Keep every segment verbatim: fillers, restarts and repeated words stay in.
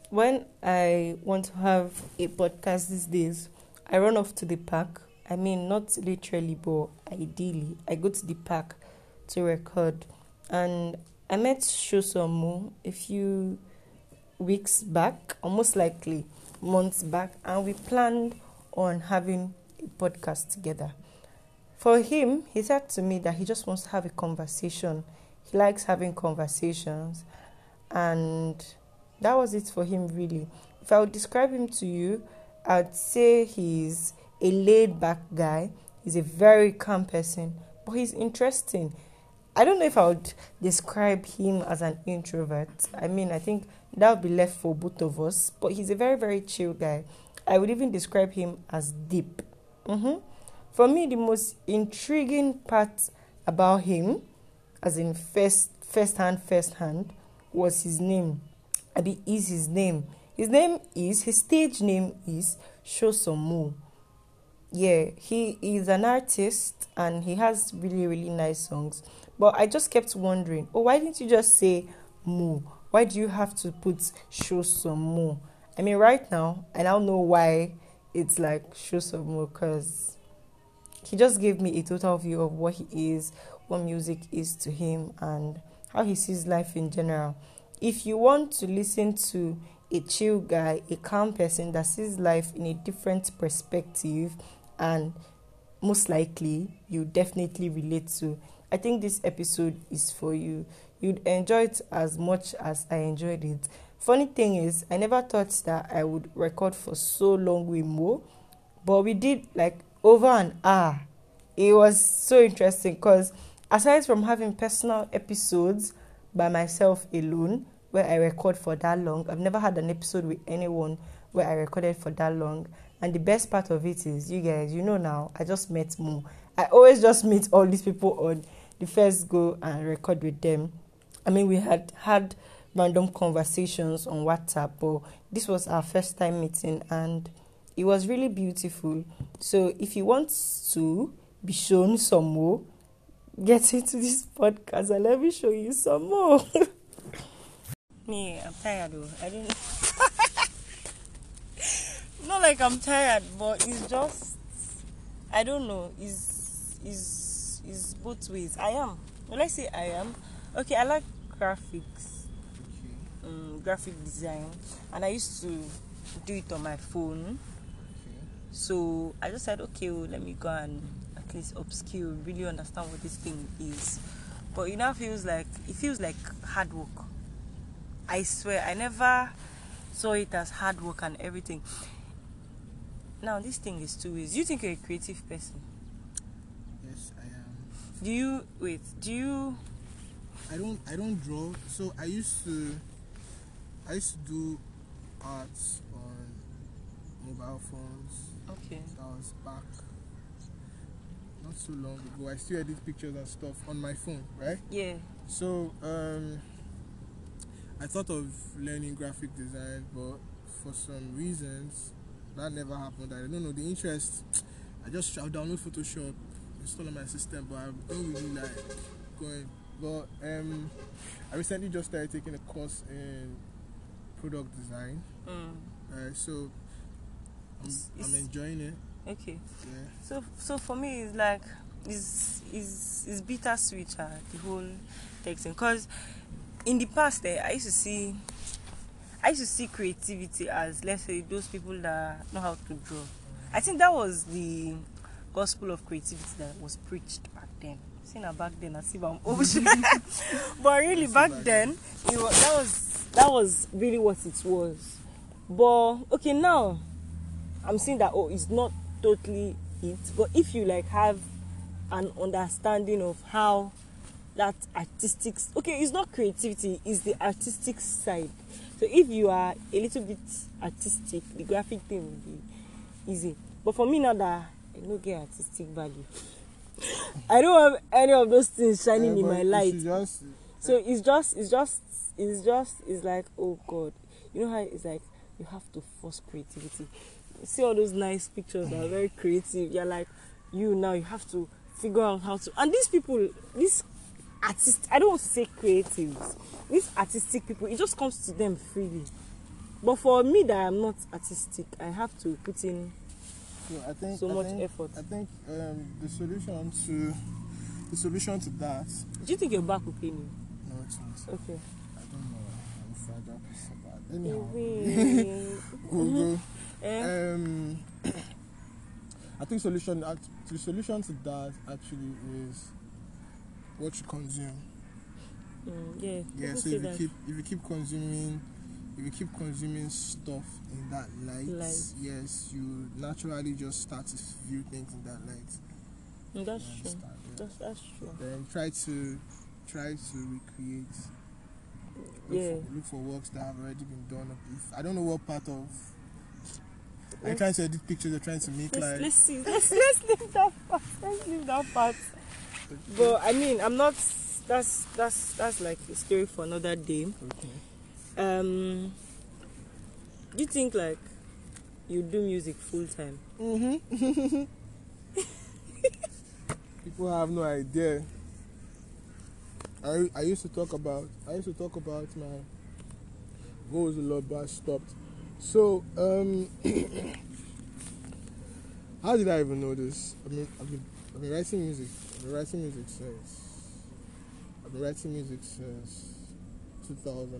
when I want to have a podcast these days, I run off to the park. I mean, not literally, but ideally, I go to the park to record. And I met Shosomu a few weeks back, or most likely months back, and we planned on having a podcast together. For him, he said to me that he just wants to have a conversation. He likes having conversations, and that was it for him, really. If I would describe him to you, I'd say he's a laid-back guy. He's a very calm person, but he's interesting. I don't know if I would describe him as an introvert. I mean, I think that would be left for both of us, but he's a very, very chill guy. I would even describe him as deep. Mm-hmm. For me, the most intriguing part about him, as in first, first hand, first hand, was his name. Abi is his name. His name is, his stage name is Shosomu. Yeah, he is an artist and he has really, really nice songs. But I just kept wondering, oh, why didn't you just say Mu? Why do you have to put Shosomu? I mean, right now, I now know why it's like Shosomu, because he just gave me a total view of what he is, what music is to him, and how he sees life in general. If you want to listen to a chill guy, a calm person that sees life in a different perspective, and most likely you definitely relate to, I think this episode is for you. You'd enjoy it as much as I enjoyed it. Funny thing is, I never thought that I would record for so long with Mo, but we did like over an hour. It was so interesting because aside from having personal episodes by myself alone, where I record for that long, I've never had an episode with anyone where I recorded for that long. And the best part of it is, you guys, you know now, I just met Mo. I always just meet all these people on the first go and record with them. I mean, we had had random conversations on WhatsApp, but this was our first time meeting and it was really beautiful. So if you want to be shown some more, get into this podcast and let me show you some more. Me, I'm tired though. I don't not like I'm tired, but it's just, I don't know. It's, it's, it's both ways. I am. When I say I am, okay, I like graphics, um, graphic design, and I used to do it on my phone. So I just said, okay, well, let me go and at least upskill, really understand what this thing is. But it now feels like, it feels like hard work. I swear, I never saw it as hard work and everything. Now, this thing is two ways. Do you think you're a creative person? Yes, I am. Do you, wait, do you... I don't, I don't draw. So I used to, I used to do arts on mobile phones. Okay. That was back not so long ago. I still edit pictures and stuff on my phone, right? Yeah. So, um... I thought of learning graphic design, but for some reasons that never happened. I don't know the interest. I just I'll download Photoshop, install on my system, but I don't really like going. But um, I recently just started taking a course in product design. Mm. Uh, so I'm, It's- I'm it's- enjoying it. Okay. Yeah. So, so for me, it's like, it's, it's, it's bittersweet, uh, the whole texting. Because in the past, eh, I used to see, I used to see creativity as, let's say, those people that know how to draw. I think that was the gospel of creativity that was preached back then. See now back then, I see I'm old. But really, back then, it was, that was that was really what it was. But okay, now I'm seeing that oh, it's not totally it. But if you like have an understanding of how that artistic, okay, it's not creativity, it's the artistic side. So if you are a little bit artistic, the graphic thing will be easy. But for me now that I don't get artistic value, I don't have any of those things shining Uh, in but my you light. should just, So it's just, it's just, it's just, it's like, oh God, you know how it's like you have to force creativity. You see all those nice pictures that are very creative. You're like, you now you have to figure out how to. And these people, these artists, I don't want to say creatives. These artistic people, it just comes to them freely. But for me that I'm not artistic, I have to put in So I think so I much think, effort. I think um, the solution to the solution to that. Do you think your back will pain you? No, it's not. Okay. I don't know. I'm a fragile person, but anyhow. Ewee. We'll go. Eh? Um, I think solution act- the solution to that actually is what you consume. Mm, yeah. Yeah. people So say if you that. keep if you keep consuming if you keep consuming stuff in that light, Light. yes, you naturally just start to view things in that light. Mm, that's You true. understand? Yeah. That's that's true. Then try to try to recreate. Look, Yeah. for, look for works that have already been done. If I don't know what part of. I'm Let's- trying to edit pictures. They're trying to make Let's, like. let's see. Let's let's leave that part. Let's leave that part. But I mean, I'm not. That's that's that's like a story for another day. Okay. Um, do you think like you do music full time? Mm-hmm. People have no idea. I I used to talk about I used to talk about my goals a lot, but I stopped. So um, how did I even know this? I mean, I've been I've been writing music. I've been writing music since I've been writing music since two thousand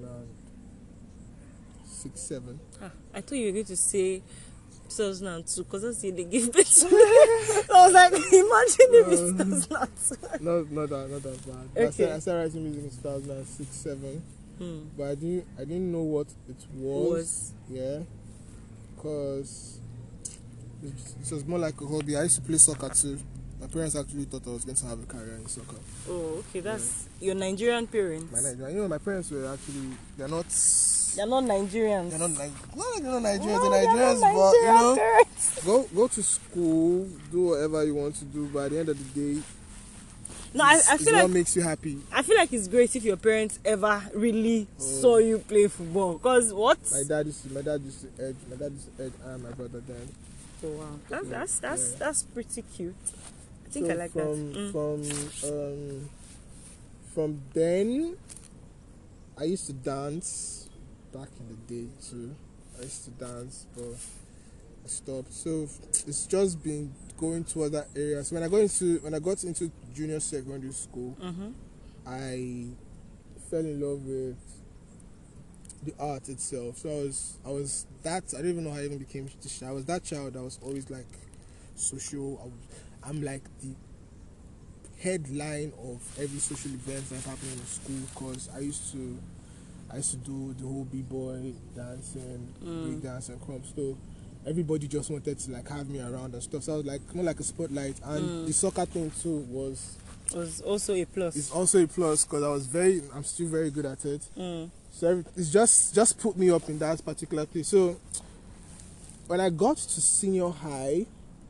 six seven. Ah, I thought you were going to say two thousand two because that's the year they gave birth to me. I was like, imagine if it's two thousand two. Not not that not that bad. I, Okay. started, I started writing music in two thousand six seven. Hmm. But I didn't I didn't know what it was. Was. Yeah. Cause it, it was more like a hobby. I used to play soccer too. My parents actually thought I was going to have a career in soccer. Oh, okay. That's your Nigerian parents. My Niger- you know, my parents were actually they're not They're not Nigerians. they're not like not like they're not Nigerians, No, they're they're Nigerians, not but you Nigerian know, parents. go go to school, do whatever you want to do. But at the end of the day, No, I, it's, I it's feel what like makes you happy. I feel like it's great if your parents ever really Oh. saw you play football. Cause what? My dad used to, my dad used to edge, my dad used to edge, and my brother then. Oh wow, that's Yeah, that's that's yeah. that's pretty cute. I think so I like from, that. Mm. From um, from then, I used to dance back in the day too. I used to dance, but I stopped. So it's just been going to other areas. When I got into when I got into junior secondary school, Mm-hmm. I fell in love with the art itself. So I was I was that I don't even know how I even became this. I was that child that was always like social. I was, I'm like the headline of every social event that's happening in school because I used to I used to do the whole b-boy dancing, Mm. break dance and crop. So everybody just wanted to like have me around and stuff. So I was like more like a spotlight. And Mm. the soccer thing too was Was also a plus. it's also a plus because I was very I'm still very good at it. Mm. So every, it's just just put me up in that particular place. So when I got to senior high,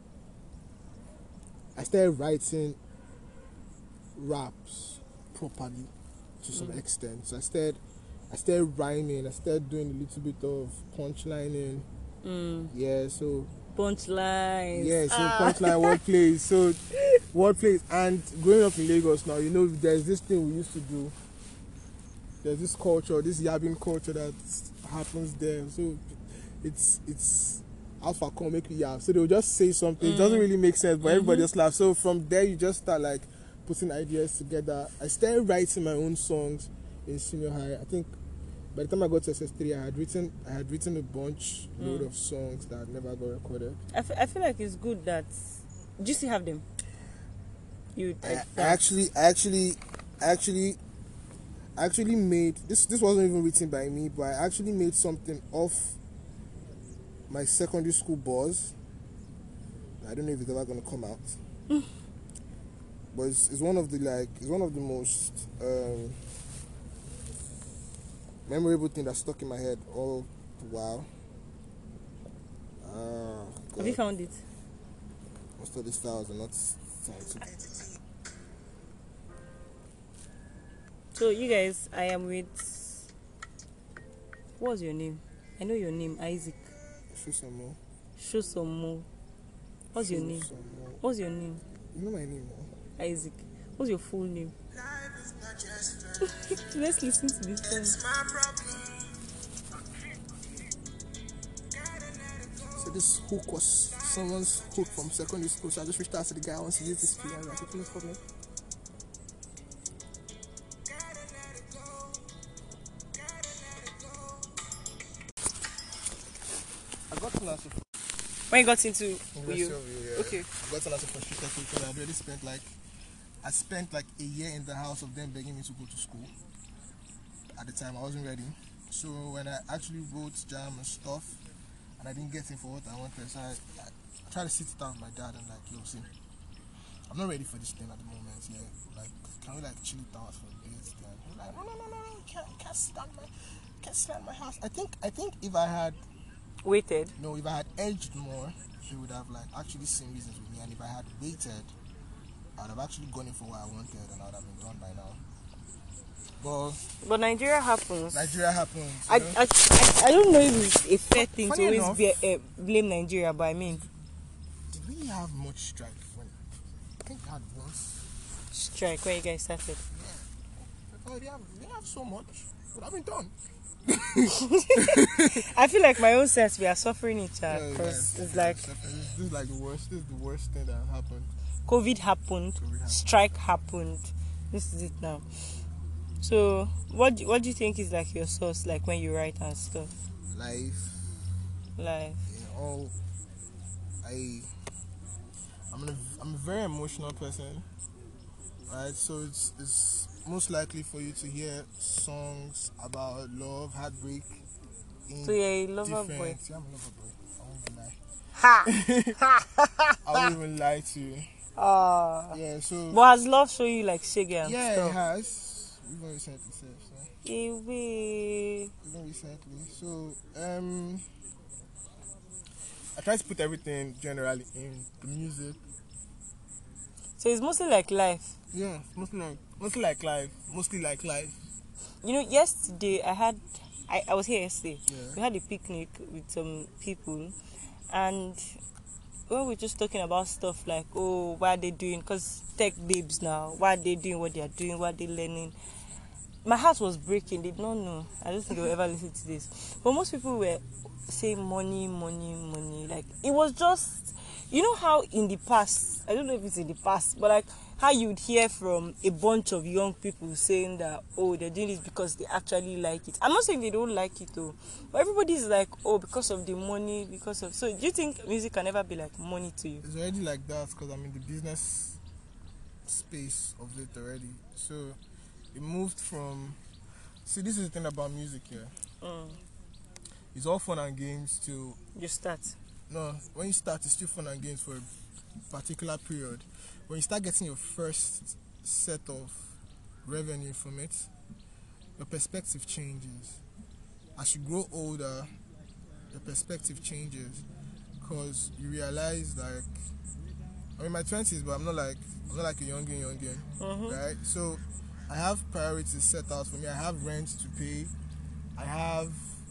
I started writing raps properly to some Mm. extent. So I started I started rhyming. I started doing a little bit of punchlining. Mm. Yeah, so Punchlines. yeah, so Ah. punchline wordplay. So wordplay. And growing up in Lagos now, you know, there's this thing we used to do. There's this culture, this yabbing culture that happens there. So it's it's alpha come make me yab. So they'll just say something. It doesn't Mm. really make sense, but everybody Mhm. just laughs. So from there you just start like putting ideas together. I started writing my own songs in senior high. I think by the time I got to S S three, I had written I had written a bunch load Mm. of songs that never got recorded. I, f- I feel like it's good that. Do you still have them? You. I, I actually I actually actually actually made this this wasn't even written by me, but I actually made something off my secondary school buzz. I don't know if it's ever gonna come out. But it's, it's one of the like it's one of the most um, memorable thing that stuck in my head all the while. Ah, Have you God. found it? Most of these files are not signed. So you guys, I am with. What's your name? I know your name, Isaac. Show some more. Show some more. What's your Show name? some more. What's your name? You know my name, no? Isaac. What's your full name? Let's listen to this song. this hook was someone's hook from secondary school, so I just reached out to the guy. I want to use this fee. I was like, okay, no problem. I got to Nassau. When you got into University you? of U, yeah. Okay. I got to Nassau for street technique because I already spent like, I spent like a year in the house of them begging me to go to school. At the time, I wasn't ready. So when I actually wrote jam and stuff, and I didn't get in for what I wanted, so I, I, I tried to sit it down with my dad and like, yo, see, I'm not ready for this thing at the moment. Yeah, like, can we like chill it out for a bit? Then he's like, no, no, no, no, no, you can't, you can't sit down my, can't sit down my house. I think, I think if I had Waited. no, if I had edged more, he would have like actually seen reasons with me, and if I had waited, I would have actually gone in for what I wanted, and I would have been done by now. But But Nigeria happens. Nigeria happens. I, You know? I, I, I don't know if it's a fair thing Funny to always enough- be, uh, blame Nigeria, but I mean, Did we have much strike when? I think we had once. strike when you guys started. Yeah. Oh, they have, they have so much. Would have been done. I feel like my own sense, we are suffering each other Yeah, because yeah, it's yeah, like definitely. This, this is like the worst. This is the worst thing that happened. COVID happened, COVID happened. strike happened. This is it now. So, what do, what do you think is like your source, like when you write and stuff? Life. Like, In all, I. I'm a, I'm a very emotional person, right? So it's it's most likely for you to hear songs about love, heartbreak. In so you're a lover different- boy. Yeah, I'm a lover boy. I won't even lie. Ha! I won't even lie to you. Ah. Yeah, so But has love show you like shaggy and yeah, it stuff? has. Even recently, so, so Ewe. even recently. So um, I try to put everything generally in the music. So it's mostly like life. Yeah, mostly like mostly like life. Mostly like life. You know, yesterday I had, I, I was here yesterday. Yeah. We had a picnic with some people, and when we were just talking about stuff like, oh, what are they doing? Because tech babes now, why are they doing what they are doing? What are they learning? My heart was breaking. They did not know. I don't think they will ever listen to this. But most people were saying money, money, money. Like, it was just, you know how in the past, I don't know if it's in the past, but like how you'd hear from a bunch of young people saying that, oh, they're doing this because they actually like it. I'm not saying they don't like it though, but everybody's like, oh, because of the money, because of... So do you think music can ever be like money to you? It's already like that because I'm in the business space of it already. So it moved from. See, this is the thing about music here. Mm. It's all fun and games till You start. no. When you start, it's still fun and games for a particular period. When you start getting your first set of revenue from it, your perspective changes. As you grow older, your perspective changes because you realize like I'm in my twenties, but I'm not like I'm not like a youngin youngin, Mm-hmm. right? So I have priorities set out for me. I have rent to pay. I have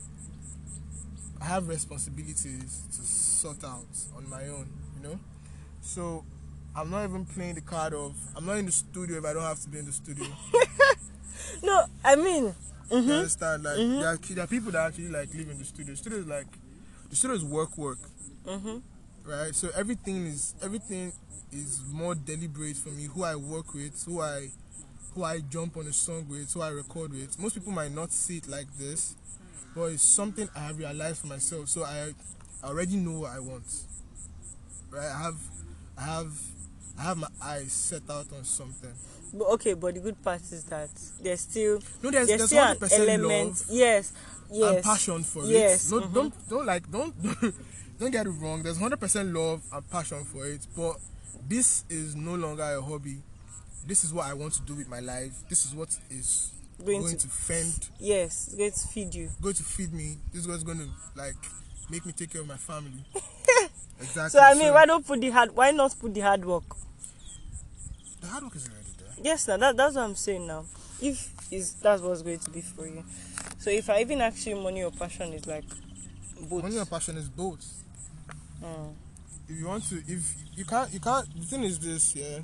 I have responsibilities to sort out on my own, you know. So I'm not even playing the card of I'm not in the studio if I don't have to be in the studio. No, I mean, You mm-hmm. understand? Like Mhm. there, are, there are people that actually like live in the studio. The studio is like the studio is work work, Mm-hmm. right? So everything is everything is more deliberate for me. Who I work with, who I who I jump on a song with, who I record with. Most people might not see it like this, but it's something I have realized for myself. So I already know what I want, right? I have I have I have my eyes set out on something. But okay, but the good part is that there's still No, there's there's there's still one an hundred percent element. love Yes, yes. and passion for Yes, it. No, mhm. don't don't like don't don't get it wrong. There's one hundred percent love and passion for it, but this is no longer a hobby. This is what I want to do with my life. This is what is Going going, to- to, fend, Yes, it's going to feed you. going to feed me. This is what's going to like make me take care of my family. Exactly. So I mean, why don't put the hard? Why not put the hard work? the hard work is already there. Yes, now that, that's what I'm saying now. If is that's what's going to be for you. So if I even ask you money or passion is like both. Money and passion is both. Mm. If you want to, if you can't, you can't. The thing is this, yeah.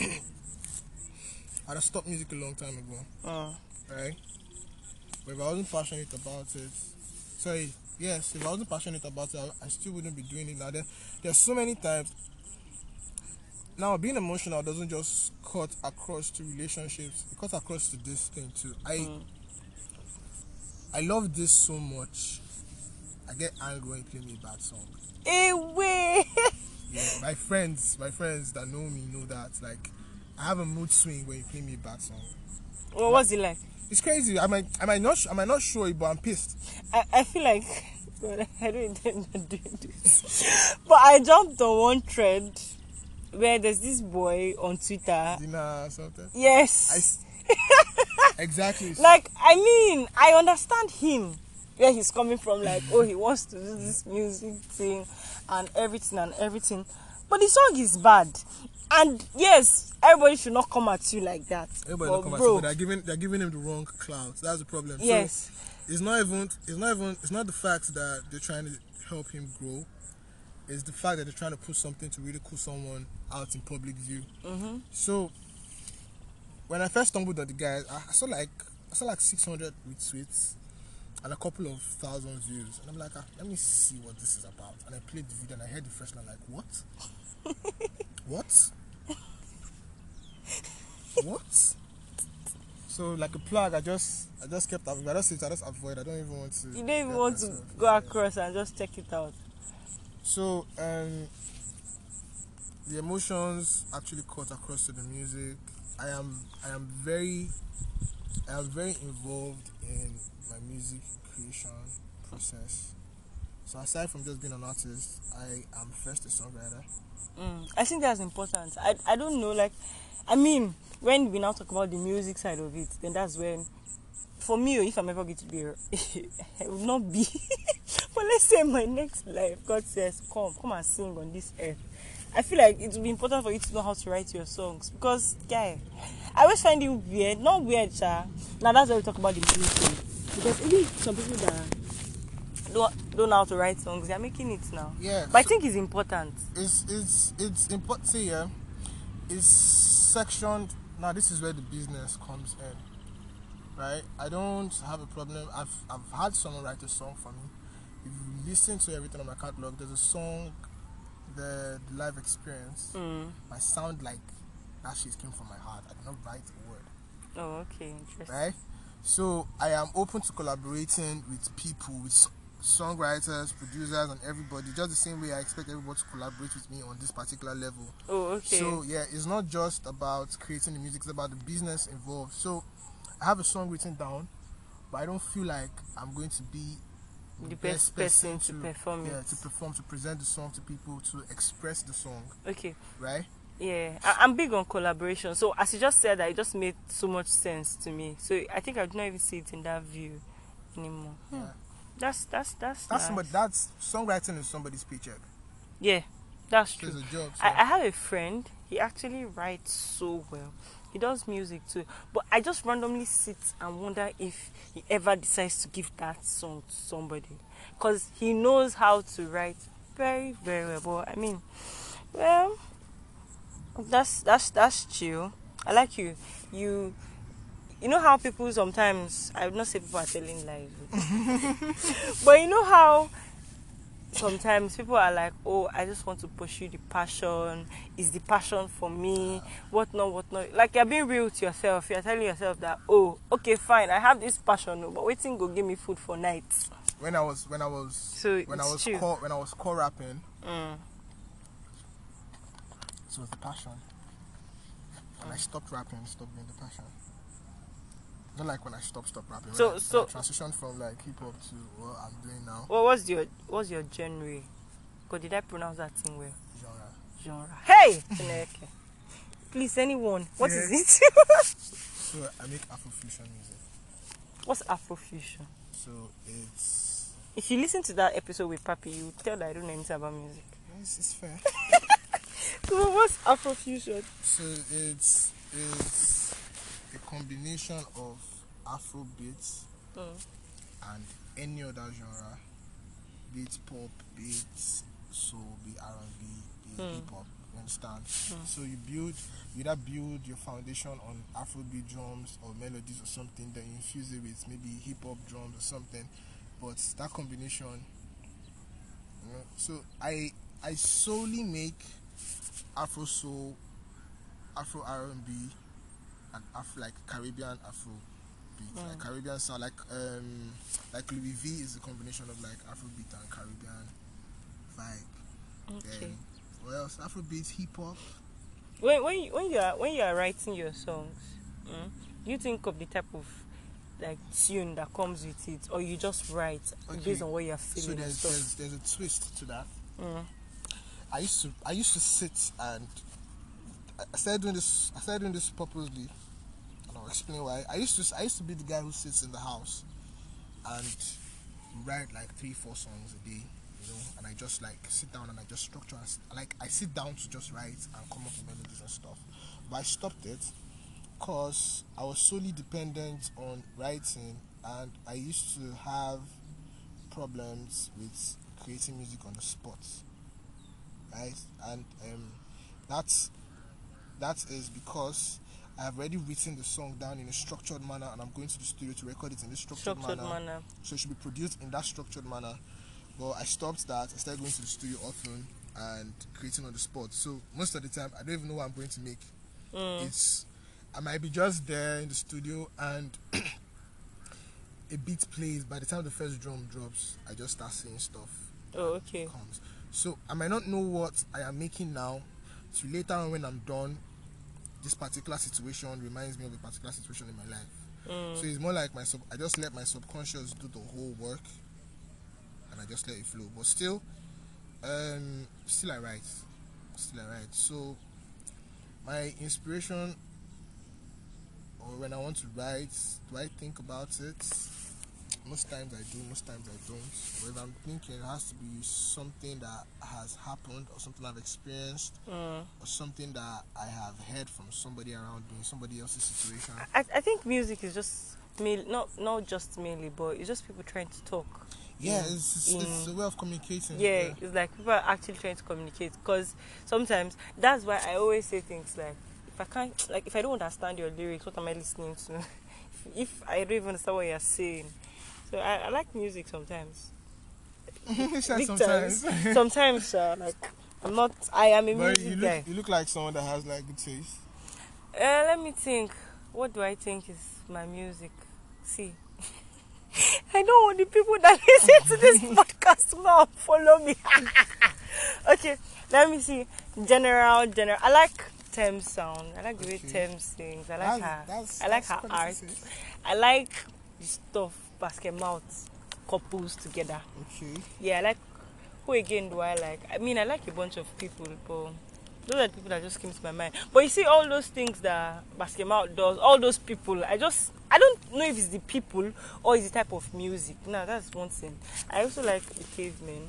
I'd have stopped music a long time ago. Mm. Right? But if I wasn't passionate about it, sorry, yes, if I wasn't passionate about it, I, I still wouldn't be doing it now. There, there's so many times. Now, being emotional doesn't just cut across to relationships. It cuts across to this thing too. I, Mm. I love this so much. I get angry when you play me a bad song. Away. Yeah, my friends, my friends that know me know that. Like, I have a mood swing when you play me a bad song. Well, what's it like? It's crazy. I might, I might not, I might not show it, but I'm pissed. I, I feel like God, I don't intend on doing this, but I jumped on one thread where there's this boy on Twitter. Dinner or something. Yes. I, exactly. Like, I mean, I understand him where he's coming from. Like, oh, he wants to do this music thing and everything and everything, but the song is bad. And yes, everybody should not come at you like that. Everybody but don't come bro, at you, but they're giving they're giving him the wrong clout. That's the problem. yes. So it's not even it's not even it's not the fact that they're trying to help him grow. It's the fact that they're trying to put something to ridicule someone out in public view. Mm-hmm. So when I first stumbled on the guy, I, I saw like I saw like six hundred retweets and a couple of thousand views, and I'm like, ah, let me see what this is about. And I played the video and I heard the first line, like, what? What? What? So like a plug, I just I just kept I just I just avoid. I don't even want to. You don't even want to go across and just check it out. So um, the emotions actually cut across to the music. I am I am very I am very involved in my music creation process. So aside from just being an artist, I am first a songwriter. Mm, I think that's important. I I don't know, like, I mean, when we now talk about the music side of it, then that's when, for me, if I'm ever going to be, I will not be. But let's say my next life, God says, come, come and sing on this earth. I feel like it will be important for you to know how to write your songs, because, guy, I always find it weird, not weird, cha. Now that's why we talk about the music thing. Because even some people that don't, don't know how to write songs, they're making it now. Yeah. But I so think it's important. it's it's it's important. See, yeah, it's sectioned. Now this is where the business comes in, right? I don't have a problem. I've I've had someone write a song for me. If you listen to everything on my catalog, there's a song, the, the live experience. Mm. might sound like that shit came from my heart. I did not write a word. Oh, okay, interesting. Right? So I am open to collaborating with people, with s- songwriters, producers, and everybody. Just the same way I expect everybody to collaborate with me on this particular level. Oh, okay. So yeah, it's not just about creating the music; it's about the business involved. So I have a song written down, but I don't feel like I'm going to be the best person to perform yeah, it. to perform, to present the song to people, to express the song. Okay. Right? Yeah, I, I'm big on collaboration. So as you just said, that it just made so much sense to me. So I think I do not even see it in that view anymore. Hmm. Yeah. That's that's that's. That's nice. somebody. That's songwriting is somebody's paycheck. Yeah, that's So true. it's a job. So. I, I have a friend. He actually writes so well. He does music too. But I just randomly sit and wonder if he ever decides to give that song to somebody, because he knows how to write very very well. But I mean, well, that's that's that's chill. I like you. You you know how people sometimes, I would not say people are telling lies, but you know how sometimes people are like, oh, I just want to pursue the passion. Is the passion for me? What not, what not? Like, you're being real to yourself. You're telling yourself that, oh, okay, fine, I have this passion, but waiting go give me food for night. When I was when I was So when I it's was true. core, when I was core rapping, Mm. it was the passion. When I stopped rapping, it stopped being the passion. Not like when I stopped stop rapping. So- when I, so- when I transitioned from like hip hop to what I'm doing now, Well, what's your what's your genre? God, did I pronounce that thing well? genre. Genre. Hey! Chineke. Please, anyone, what is it? So I make Afrofusion music. What's Afrofusion? So it's If you listen to that episode with Papi, you tell that I don't know anything about music. it's, it's fair. So what's Afrofusion? So it's it's a combination of Afro beats Mm. and any other genre, be it pop, be it soul, be R and B, be Mm. hip hop. You understand? Mm. So you build, you either build your foundation on Afrobeat drums or melodies or something, then you infuse it with maybe hip hop drums or something. but that combination, you know. So I I solely make Afro soul, Afro R and B, and Afro like Caribbean Afro beat, Mm. like Caribbean sound, like um like Louis V is a combination of like Afro beat and Caribbean vibe. Okay. Then what else? Afro beat, hip hop. When when you, when you are when you are writing your songs, mm, do you think of the type of like tune that comes with it, or you just write Okay. based on what you are So feeling and there's stuff? there's there's a twist to that. Mm. I used to I used to sit and I started doing this I started doing this purposely, and I'll explain why. I used to I used to be the guy who sits in the house and write like three four songs a day, you know, and I just like sit down and I just structure and, like I sit down to just write and come up with melodies and stuff. But I stopped it because I was solely dependent on writing, and I used to have problems with creating music on the spot, right? And um, that's that is because I have already written the song down in a structured manner, and I'm going to the studio to record it in this structured, Structured manner. manner. So it should be produced in that structured manner. But I stopped that. I started going to the studio often and creating on the spot. So most of the time, I don't even know what I'm going to make. Mm. It's I might be just there in the studio and a beat plays. By the time the first drum drops, I just start saying stuff. Oh, okay. Comes. So I might not know what I am making now. So later on, when I'm done, this particular situation reminds me of a particular situation in my life. Mm. So it's more like my sub. I just let my subconscious do the whole work, and I just let it flow. But still, um, still I write. Still I write. So my inspiration, or when I want to write, do I think about it? Most times I do, most times I don't. But if I'm thinking, it has to be something that has happened, or something I've experienced, Mm. or something that I have heard from somebody around me, somebody else's situation. I I think music is just mainly, not not just mainly, but it's just people trying to talk. Yeah, in- it's, it's, in- it's a way of communicating. yeah, it's like people are actually trying to communicate, because sometimes that's why I always say things like, if I can't, like if I don't understand your lyrics, what am I listening to? If I don't even understand what you're saying. So I, I like music sometimes. It's like Big sometimes. times. Sometimes, uh, like I'm not. I am a But music you guy. look, you look like someone that has like good taste. Uh, let me think. What do I think is my music? See, I don't want the people that listen to this podcast to go and follow me. Okay, let me see. General, general. I like Thames sound. I like the way Okay. Thames sings. I like That's- her. that's- I like that's her quality art. taste. I like the stuff basket mouth couples together. Okay. Yeah, I like. Who again do I like? I mean, I like a bunch of people, but those are the people that just came to my mind. But you see, all those things that Basket Mouth does, all those people, I just, I don't know if it's the people or it's the type of music. No, that's one thing. I also like the Cavemen.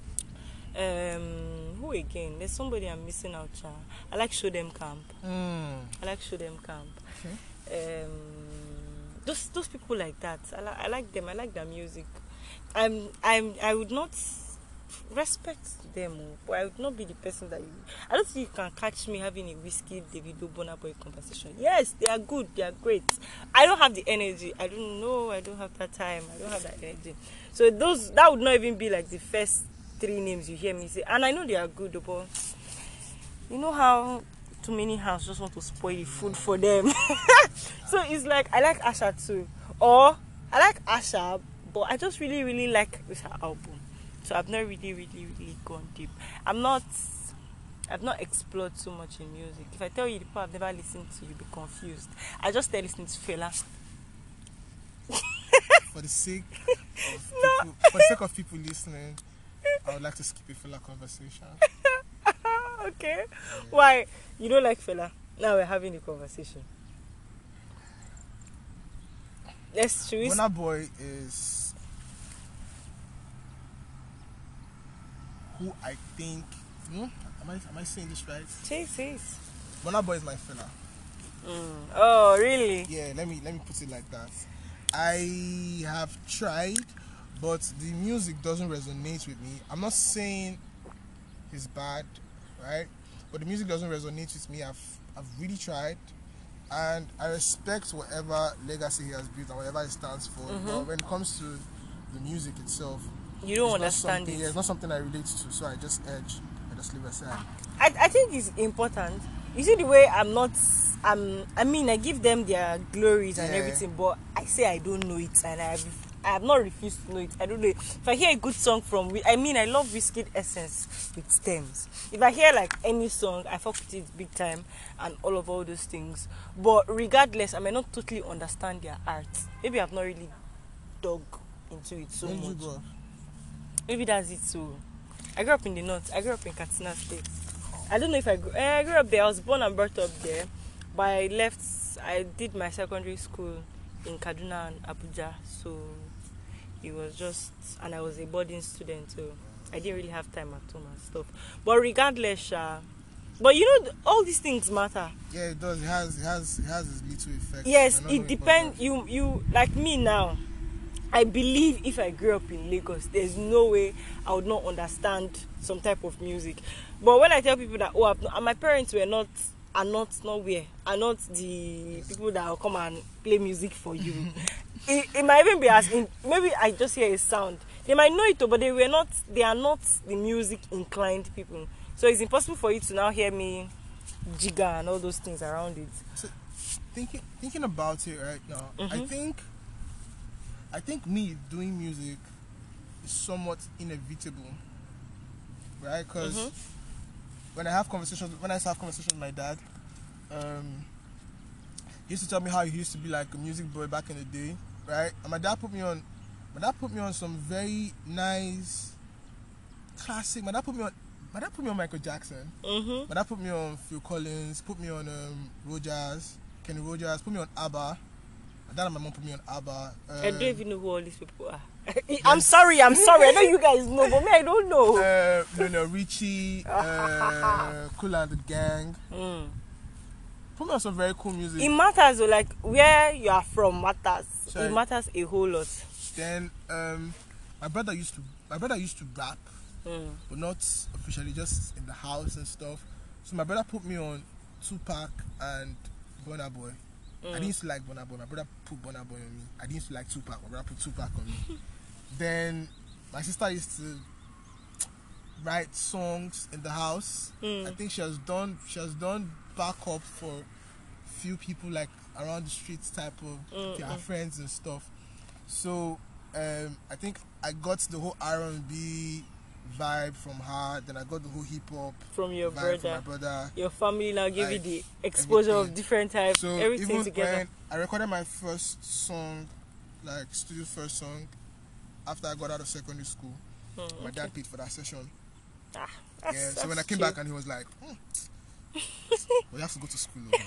Um, who again? There's somebody I'm missing out. Cha. I like Show Them Camp. Mm. I like Show Them Camp. Okay. Um, those those people like that. I like I like them. I like their music. I'm I'm I would not respect them, oh, but I would not be the person that you. I don't think you can catch me having a whiskey Davido Burna Boy conversation. Yes, they are good. They are great. I don't have the energy. I don't know. I don't have that time. I don't have that energy. So those that would not even be like the first three names you hear me say. And I know they are good, but you know how too many hands just want to spoil the food for them. So it's like I like Asha too, or I like Asha, but I just really really like this her album. So I've not really really really gone deep. I'm not. I've not explored so much in music. If I tell you the people I've never listened to, you'll be confused. I just started listening to Fela. For the sake of people, for the sake of people listening, I would like to skip a filler conversation. Okay. Why? You don't like Fela? Now we're having a conversation. Let's choose. Burna Boy is who I think. Hmm? Am I am I saying this right? Chase, chase. Burna Boy is my filler. Mm. Oh, really? Yeah, let me let me put it like that. I have tried, but the music doesn't resonate with me. I'm not saying it's bad, right? But the music doesn't resonate with me. I've I've really tried, and I respect whatever legacy he has built and whatever it stands for. Mm-hmm. But when it comes to the music itself. You don't it's understand not it. Yeah, it's not something I relate to, so I just edge. I just leave aside. I, I think it's important. You see the way I'm not I'm I mean I give them their glories and Yeah. everything, but I say I don't know it, and I've I have not refused to know it. I don't know it. If I hear a good song from I mean I love Wizkid Essence with stems. If I hear like any song, I fuck with it big time and all of all those things. But regardless, I may not totally understand their art. Maybe I've not really dug into it so Where did you much. grow up? Maybe that's it too. I grew up in the north. I grew up in Katsina State. I don't know if I grew. Eh, I grew up there. I was born and brought up there, but I left. I did my secondary school in Kaduna and Abuja, so it was just. And I was a boarding student, so I didn't really have time at home and stuff. But regardless, uh, but you know, all these things matter. Yeah, it does. It has. It has. It has its little effect. Yes, it depends. You you like me now. I believe if I grew up in Lagos, there's no way I would not understand some type of music. But when I tell people that, oh, I've not, and my parents were not, are not nowhere, are not the people that will come and play music for you. it, it might even be as in, maybe I just hear a sound. They might know it, but they were not. They are not the music inclined people. So it's impossible for you to now hear me jigger and all those things around it. So, thinking thinking about it right now, Mm-hmm. I think. I think me doing music is somewhat inevitable, right? Because Mm-hmm. when I have conversations, when I used to have conversations with my dad, um, he used to tell me how he used to be like a music boy back in the day, right? And my dad put me on, my dad put me on some very nice, classic. My dad put me on, my dad put me on Michael Jackson. Mm-hmm. My dad put me on Phil Collins, put me on um, Rogers, Kenny Rogers, put me on ABBA. My dad and my mom put me on ABBA. Um, I don't even know who all these people are. I'm sorry, I'm sorry. I know you guys know, but me, I don't know. Uh, Lionel Richie, uh, Kool and the Gang. Mm. Put me on some very cool music. It matters, though, like where you are from matters. Sorry. It matters a whole lot. Then um, my brother used to my brother used to rap, Mm. but not officially, just in the house and stuff. So my brother put me on Tupac and Burna Boy. Mm. I didn't used to like Burna Boy. My brother put Burna Boy on me. I didn't used to like Tupac. My brother put Tupac on me. Then my sister used to write songs in the house. Mm. I think she has done she has done backup for few people like around the streets type of Mm, her mm. friends and stuff. So um, I think I got the whole R and B vibe from her. Then I got the whole hip hop From your vibe from brother. my brother. Your family now give Like, you the exposure everything. of different types, So everything even together. when I recorded my first song, like studio first song, after I got out of secondary school, Mm, my okay. dad paid for that session. Ah, that's, Yeah. So that's when I came chill. back and he was like, hmm, well, you have to go to school. though."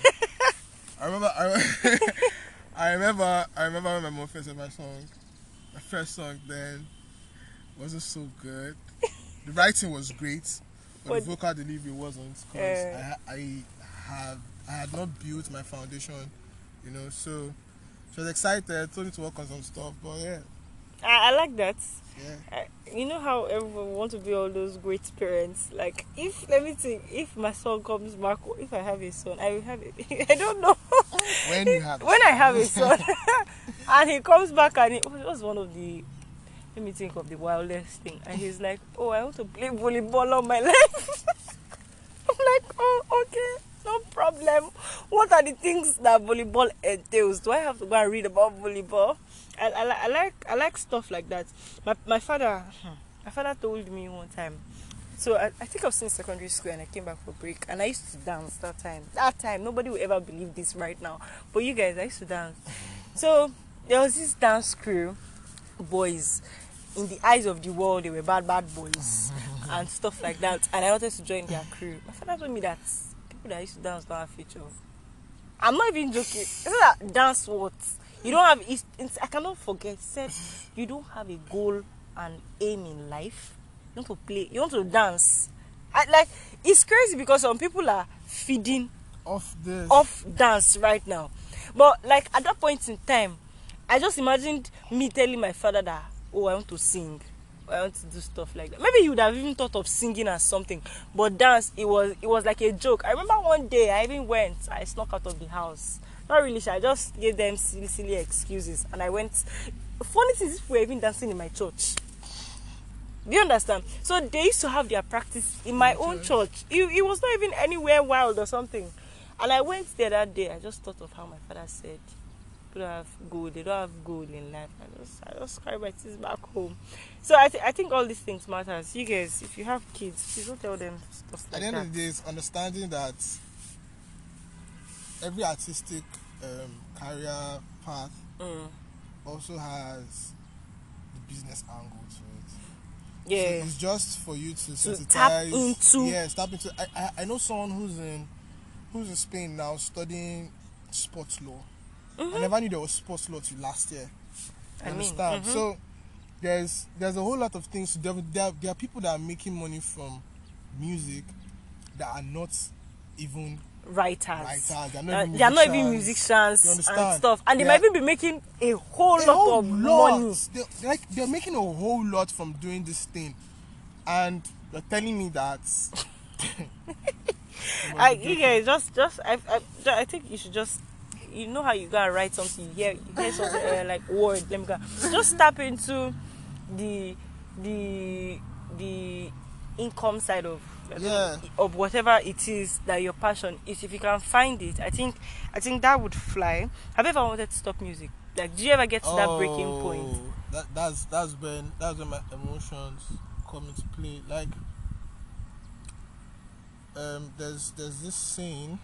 I remember. I, re- I remember. I remember when my mom first heard my song. My first song then wasn't so good. The writing was great, but What- the vocal delivery wasn't, because Uh. I, ha- I have I had not built my foundation, you know. So she was excited, told me to work on some stuff, but yeah, I, I like that. yeah. I, you know how everyone wants to be all those great parents. Like, if let me think, if my son comes back, or if I have a son, I will have it. I don't know. When you have when I have a son, and he comes back and he, it was one of the. Let me think of the wildest thing. And he's like, "Oh, I want to play volleyball all my life." I'm like, "Oh, okay, no problem. What are the things that volleyball entails? Do I have to go and read about volleyball?" I, I, li- I like I like stuff like that. My my father, my father told me one time. So I, I think I was in secondary school and I came back for break and I used to dance that time. That time, nobody will ever believe this right now. But you guys, I used to dance. So there was this dance crew, boys. In the eyes of the world, they were bad, bad boys and stuff like that. And I wanted to join their crew. My father told me that people that used to dance don't have future. I'm not even joking. It's not that dance what? You don't have, it's, it's, I cannot forget. He said, you don't have a goal and aim in life. You want to play, you want to dance. I, like, it's crazy because some people are feeding Off this. off dance right now. But like at that point in time, I just imagined me telling my father that, oh, I want to sing. I want to do stuff like that. Maybe you would have even thought of singing as something. But dance, it was it was like a joke. I remember one day I even went, I snuck out of the house. Not really sure, I just gave them silly, silly excuses. And I went, funny thing is, people were even dancing in my church. Do you understand? So they used to have their practice in my own church. It, it was not even anywhere wild or something. And I went there that day. I just thought of how my father said, people don't have gold. They don't have gold in life. I just, I just cried my tears back home. So I, th- I think all these things matters. You guys, if you have kids, please don't tell them stuff like that. At the end of the day, it's understanding that every artistic um, career path Mm. also has the business angle to it. Yeah. So it's just for you to To sensitize. tap into. Yeah, tap into. I, I I know someone who's in who's in Spain now studying sports law. Mm-hmm. I never knew there was sports law till last year. I mean, understand? mhm. So there's there's a whole lot of things. There, there, there are people that are making money from music that are not even Writers. writers. They're not, Uh, even they are not even You musicians and understand? stuff. And they They might are- even be making a whole a lot whole of lot. money. They're, they're like they're making a whole lot from doing this thing, and you're telling me that. I, you guys, just, just, I, I, I think you should just, you know how you gotta write something. You hear, you hear something uh, like word. Let me go. Just tap into the, the, the income side of Yeah. of whatever it is that your passion is. If you can find it, I think, I think that would fly. Have you ever wanted to stop music? Like, do you ever get to that breaking point? Oh, That, that's that's when that's when my emotions come into play. Like, um, there's there's this scene.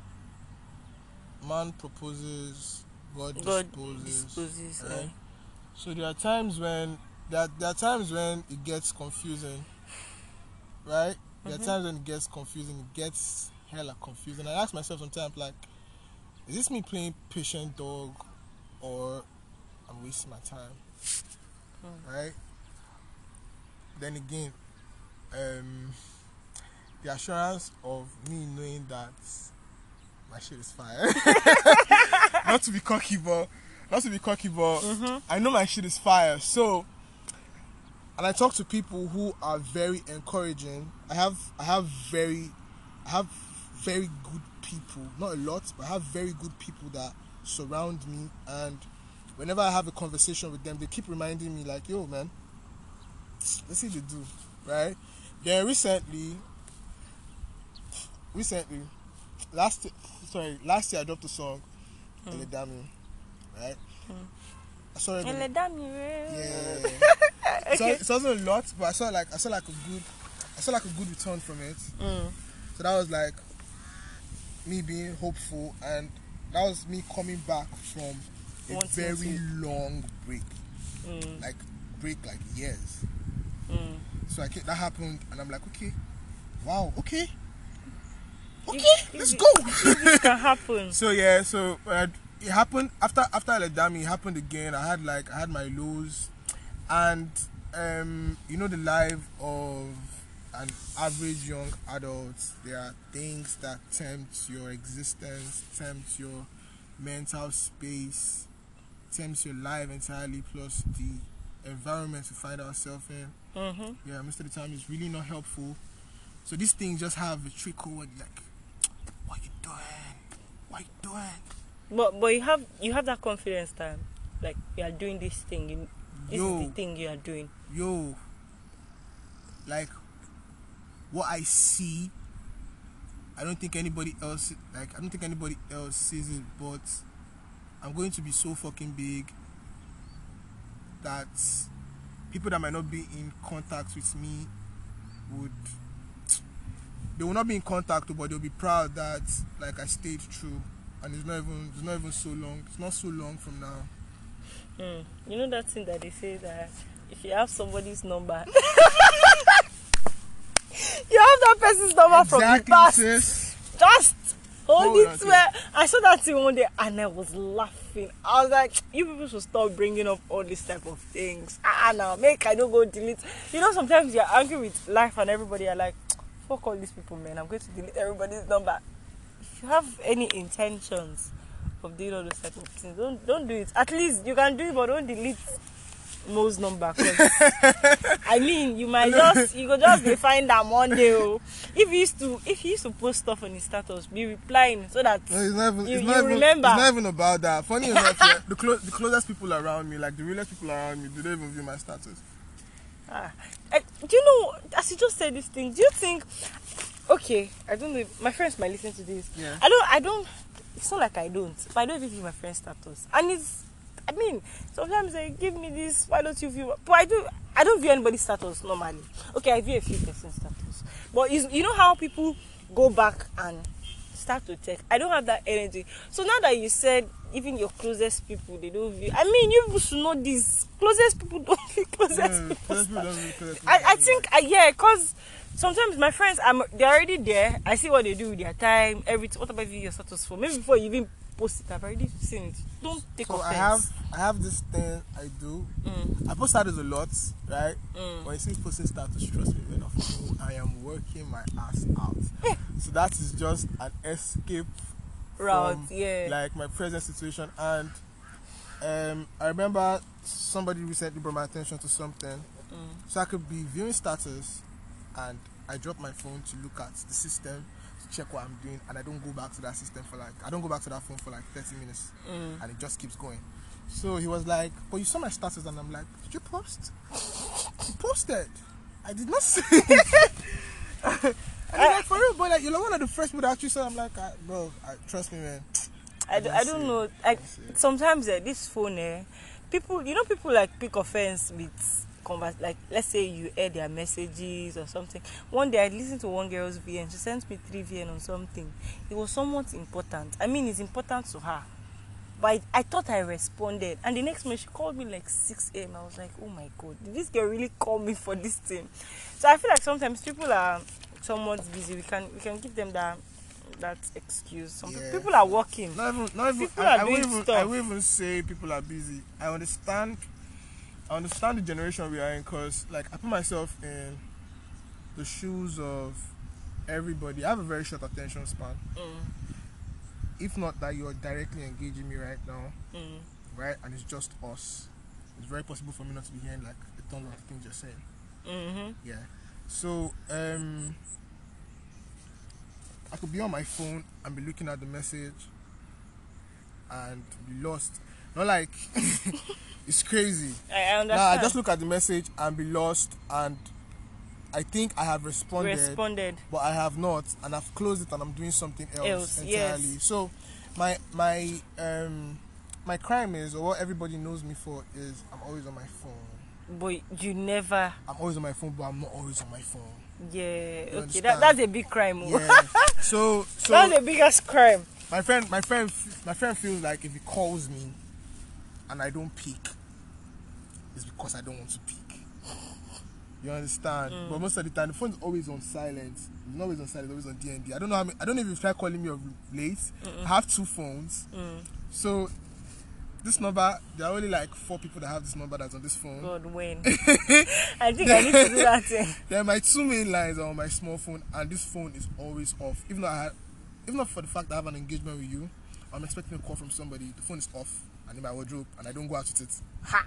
Man proposes, God, God disposes. disposes. right? eh. So there are times when there are, there are times when it gets confusing, right? There Mhm. are times when it gets confusing. It gets hella confusing. I ask myself sometimes, like, is this me playing patient dog, or I'm wasting my time, Hmm. right? Then again, um, the assurance of me knowing that my shit is fire. Not to be cocky, but not to be cocky, but Mhm. I know my shit is fire. So, and I talk to people who are very encouraging. I have, I have very, I have very good people. Not a lot, but I have very good people that surround me. And whenever I have a conversation with them, they keep reminding me, like, "Yo, man, let's see what they do, right?" Then recently, recently, last sorry, last year I dropped a song, Hmm. Eledami, right? Hmm. I saw it. And let that me real. Yeah. So Okay. it wasn't a lot, but I saw like I saw like a good, I saw like a good return from it. Mm. So that was like me being hopeful, and that was me coming back from a Wanting very to- long break, Mm. like break like years. Mm. So I ca- that happened, and I'm like, okay, wow, okay, okay, If- let's if- go. if it can happen. So yeah, so uh, it happened after after Aledami. It happened again. I had like I had my lows, and um, you know the life of an average young adult. There are things that tempt your existence, tempt your mental space, tempts your life entirely. Plus the environment we find ourselves in. Mm-hmm. Yeah, most of the time it's really not helpful. So these things just have a trickle, like, what you doing? What you doing? But but you have you have that confidence that like you are doing this thing. You, this Yo. is the thing you are doing. Yo, like, what I see, I don't think anybody else, like, I don't think anybody else sees it, but I'm going to be so fucking big that people that might not be in contact with me would, they will not be in contact, but they'll be proud that, like, I stayed true. And it's not even, it's not even so long. It's not so long from now. Mm. You know that thing that they say that if you have somebody's number, you have that person's number from the Exactly, past. sis. Just hold, Hold it on to where I saw that thing one day and I was laughing. I was like, you people should stop bringing up all these type of things. Ah, now make I don't go delete. You know, sometimes you're angry with life and everybody are like, fuck all these people, man. I'm going to delete everybody's number. If you have any intentions of doing all those type of things, don't don't do it. At least you can do it, but don't delete Mo's number. Cause I mean, you might just you could just be find that Monday. Oh. If he used to if he used to post stuff on his status, be replying so that No, it's not even, you, it's you not even, remember. It's not even about that. Funny enough, yeah, the, clo- the closest people around me, like the realest people around me, they don't even view my status. Ah, I, do you know? As you just said this thing, do you think? Okay, I don't know. If my friends might listen to this. Yeah. I don't. I don't. It's not like I don't. But I don't even view my friend's status, and it's. I mean, sometimes they give me this. Why don't you view? But I do. I don't view anybody's status normally. Okay, I view a few person's status, but you, you know how people go back and start to check. I don't have that energy. So now that you said even your closest people, they don't view. I mean, you people should know this. Closest people don't view closest Yeah, people. closest people don't view closest people. I, I think uh, yeah, cause sometimes my friends, I'm they're already there. I see what they do with their time, everything. What about your status for? Maybe before you even post it, I've already seen it. Don't take So offense. I have I have this thing I do. Mm. I post status a lot, right? Mm. When you see posting status, trust me, enough. I am working my ass out. So that is just an escape Route, from yeah. like my present situation. And um, I remember somebody recently brought my attention to something. Mm. So I could be viewing status, and I drop my phone to look at the system to check what I'm doing, and I don't go back to that system for like I don't go back to that phone for like thirty minutes, Mm. and it just keeps going. So he was like, "But you saw my status," and I'm like, "Did you post? You posted? I did not see." And he's like, "For real, boy, like you're like one of the first people that actually saw." I'm like, I, "Bro, I, trust me, man." I, d- I don't know. Like sometimes uh, this phone, eh, people, you know, people like pick offense with converse. Like let's say you air their messages or something. One day I listened to one girl's V N. She sent me three V N on something. It was somewhat important. I mean, it's important to her. But I, I thought I responded, and the next minute she called me like six a.m. I was like, oh my god, did this girl really call me for this thing? So I feel like sometimes people are somewhat busy. We can we can give them that that excuse. Some Yeah. people are working. Not even, not even. People I, are I, won't doing even, stuff. I won't even say people are busy. I understand. I understand the generation we are in, because like I put myself in the shoes of everybody. I have a very short attention span. Mm, If not that you're directly engaging me right now, mm, right, and it's just us, it's very possible for me not to be hearing like a ton of things you're saying. mm-hmm. Yeah. So um, I could be on my phone and be looking at the message and be lost. Not like it's crazy. I, I understand. Now I just look at the message and be lost, and I think I have responded, responded. but I have not, and I've closed it and I'm doing something else, Else, entirely. yes. So my my um my crime is, or what everybody knows me for, is I'm always on my phone. But you never. I'm always on my phone, but I'm not always on my phone. Yeah. Okay. understand? That, that's a big crime. Oh. Yeah. so so That's the biggest crime. my friend my friend my friend feels like if he calls me and I don't pick, it's because I don't want to pick. You understand? Mm. But most of the time, the phone's always on silent. It's not always on silent, it's always on D and D. I don't know how many, I don't know if you try calling me of late. Mm-mm. I have two phones. Mm. So this number, there are only like four people that have this number that's on this phone. God, when? I think I need to do that thing. Then my two main lines are on my small phone, and this phone is always off. Even though I had, even not for the fact that I have an engagement with you, I'm expecting a call from somebody. The phone is off and in my wardrobe, and I don't go out with it. Ha!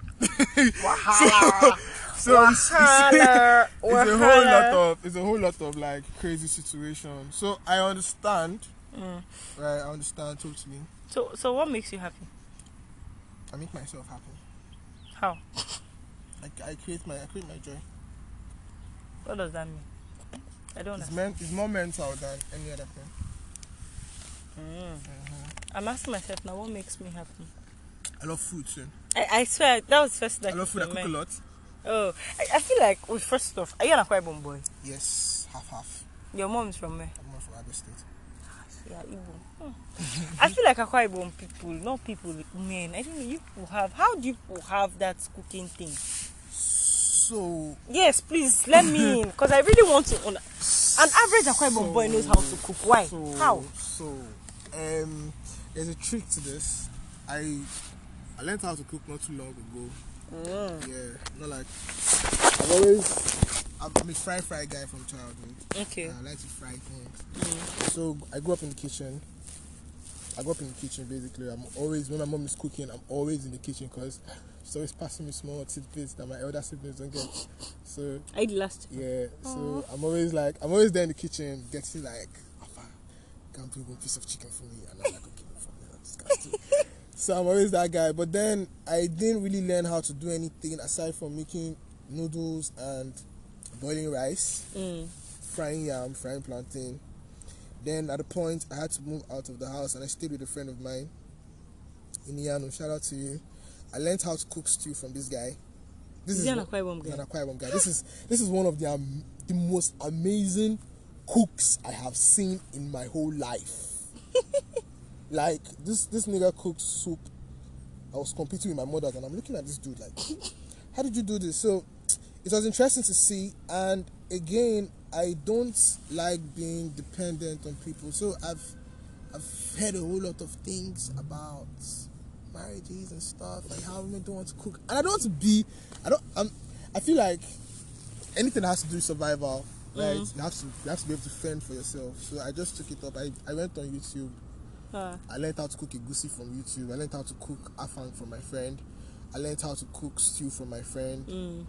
so so it's, it's, Wahala. it's a whole Wahala. lot of it's a whole lot of like crazy situations. So I understand, Mm. right? I understand totally. So, so what makes you happy? I make myself happy. How? I, I create my I create my joy. What does that mean? I don't It's understand. meant it's more mental than any other thing. Mm. Mm-hmm. I'm asking myself now, what makes me happy? I love food too. I, I swear, that was the first thing I love food. I cook a lot. Oh, I, I feel like, well, first off, are you an Akwa Ibom boy? Yes, half half. Your mom is from where? I'm not from Abia State. Yeah, Igbo. Hmm. I feel like Akwa Ibom people, not people, men. I think you people have, how do you people have that cooking thing? So Yes, please, let me in, because I really want to. Un- An average Akwa Ibom So- boy knows how to cook. Why? So, How? So, um, there's a trick to this. I I learned how to cook not too long ago. Mm. Yeah, not like I've always. I'm I'm a fry fry guy from childhood. Okay. I like to fry things. Mm. So I grew up in the kitchen. I grew up in the kitchen basically. I'm always when my mom is cooking. I'm always in the kitchen because she's always passing me small tidbits that my elder siblings don't get. So I did last. yeah, so I'm always like, I'm always there in the kitchen, getting like, Papa, can bring one piece of chicken for me? And I'm like, okay, no problem, I'm disgusting. So I'm always that guy. But then I didn't really learn how to do anything aside from making noodles and boiling rice, Mm. frying yam, frying plantain. Then at a point I had to move out of the house and I stayed with a friend of mine in Yano. Shout out to you. I learned how to cook stew from this guy. This Is is he an one- Akwa Ibom he's guy? an Akwa Ibom guy. This is this is one of the um, the most amazing cooks I have seen in my whole life. Like this this nigga cooked soup. I was competing with my mother and I'm looking at this dude like, how did you do this? So it was interesting to see, and again, I don't like being dependent on people. So I've I've heard a whole lot of things about marriages and stuff, like how women don't want to cook, and I don't want to be. I don't. I'm. I feel like anything that has to do with survival, right? Mm. You have to. You have to be able to fend for yourself. So I just took it up. I, I went on YouTube. Uh, I learned how to cook egusi from YouTube. I learned how to cook afang from my friend. I learned how to cook stew from my friend. mm.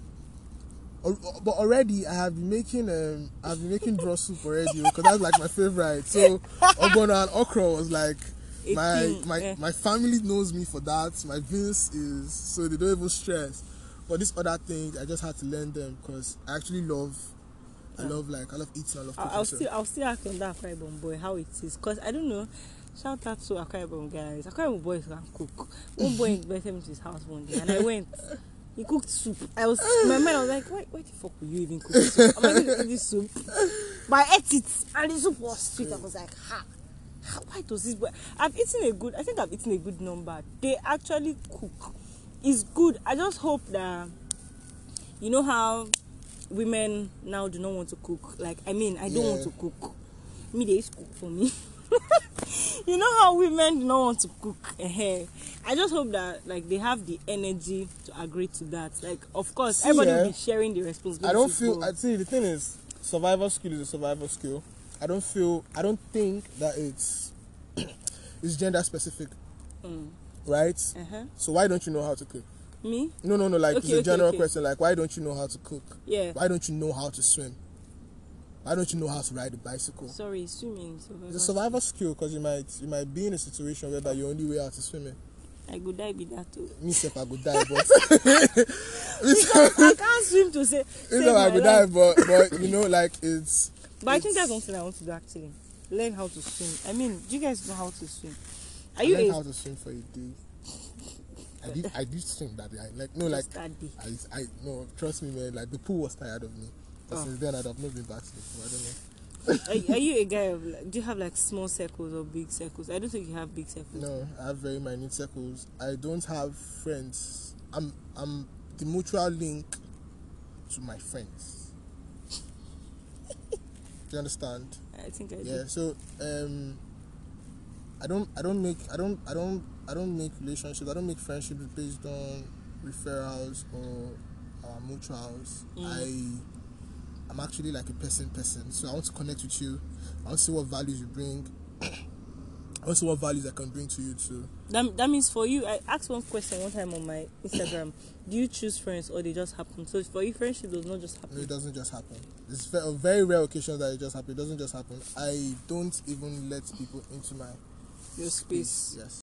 Al- But already I have been making um I've been making draw soup already because that's like my favorite. So ogbono and okra was like A my thing, my yeah. my family knows me for that. My beans is so they don't even stress. But these other things I just had to learn them because I actually love I Yeah. love like I love eating. I love I'll, cooking. I'll so- still I'll still ask on that Akwa Ibom boy how it is, cause I don't know. Shout out to Akwa Ibom guys. Akwa Ibom boys can cook. One boy invited me to his house one day and I went. He cooked soup. I was in my mind. I was like, why, why the fuck will you even cook soup? Am I going to eat this soup? But I ate it, and the soup was sweet. I was like, ha, ha why does this boy? I've eaten a good. I think I've eaten a good number. They actually cook. It's good. I just hope that you know how women now do not want to cook. Like, I mean, I don't Yeah. want to cook. Me, they used to cook for me. You know how women do not want to cook. uh I just hope that like they have the energy to agree to that. Like, of course, See, everybody yeah, will be sharing the responsibility. I don't feel. I see. The thing is, survival skill is a survival skill. I don't feel. I don't think that it's it's gender specific, Mm. right? Uh-huh. So why don't you know how to cook? Me? No, no, no. Like Okay, it's a okay, general okay. question. Like why don't you know how to cook? Yeah. Why don't you know how to swim? Why don't you know how to ride a bicycle? Sorry, swimming. Survival. It's a survival skill because you might you might be in a situation whereby your only way out is swimming. I could die be that too. Me self I could die, but Because I can't swim to say. me save self I my could die, life. but but you know like it's. But I think it's- that's something I want to do actually. Learn how to swim. I mean, do you guys know how to swim? Are I you learned a how to swim for a day. I did I did swim that day. I, like no like just that day? I I no trust me man. Like the pool was tired of me. But Oh. since then I'd have not been back to the pool. I don't know. are, are you a guy of like, do you have like small circles or big circles? I don't think you have big circles. No, I have very minute circles. I don't have friends. I'm I'm the mutual link to my friends. Do you understand? I think I Yeah. do. So um, I don't I don't make I don't I don't I don't make relationships. I don't make friendships based on referrals or uh, mutuals. Mm. I I'm actually like a person person. So I want to connect with you. I want to see what values you bring. I want to see what values I can bring to you too. That, that means for you, I asked one question one time on my Instagram. Do you choose friends or they just happen? So for you, friendship does not just No, happen. it doesn't just happen. It's ve- a very rare occasion that it just happens. It doesn't just happen. I don't even let people into my Your space. Yes.